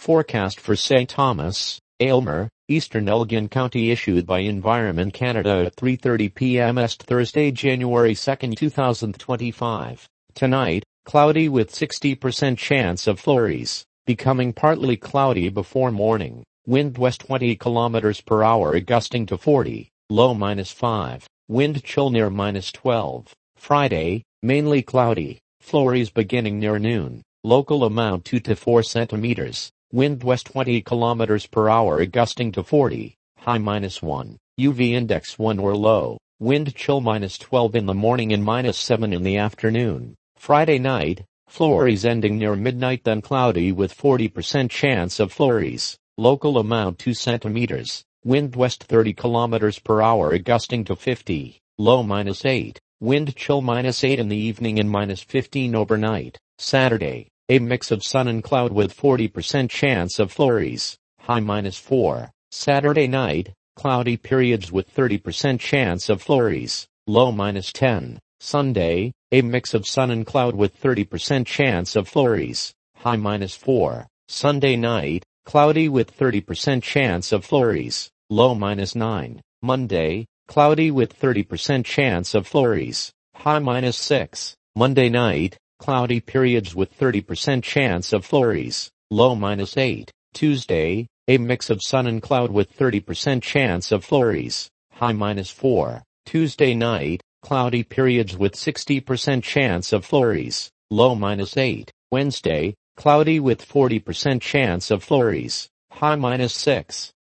Forecast for St. Thomas, Aylmer, Eastern Elgin County issued by Environment Canada at 3:30 p.m. Est Thursday, January 2, 2025. Tonight, cloudy with 60% chance of flurries, becoming partly cloudy before morning. Wind west 20 km per hour gusting to 40, low -5. Wind chill near -12. Friday, mainly cloudy, flurries beginning near noon. Local amount 2 to 4 centimeters. Wind west 20 km per hour gusting to 40, high -1. UV index 1 or low. Wind chill -12 in the morning and -7 in the afternoon. Friday night, flurries ending near midnight, then cloudy with 40% chance of flurries. Local amount 2 centimeters. Wind west 30 km per hour gusting to 50, low -8. Wind chill -8 in the evening and -15 overnight. Saturday, a mix of sun and cloud with 40% chance of flurries, high -4. Saturday night, cloudy periods with 30% chance of flurries, low -10. Sunday, a mix of sun and cloud with 30% chance of flurries, high -4. Sunday night, cloudy with 30% chance of flurries, low -9. Monday, cloudy with 30% chance of flurries, high -6. Monday night, cloudy periods with 30% chance of flurries, low -8. Tuesday, a mix of sun and cloud with 30% chance of flurries, high -4. Tuesday night, cloudy periods with 60% chance of flurries, low -8. Wednesday, cloudy with 40% chance of flurries, high -6.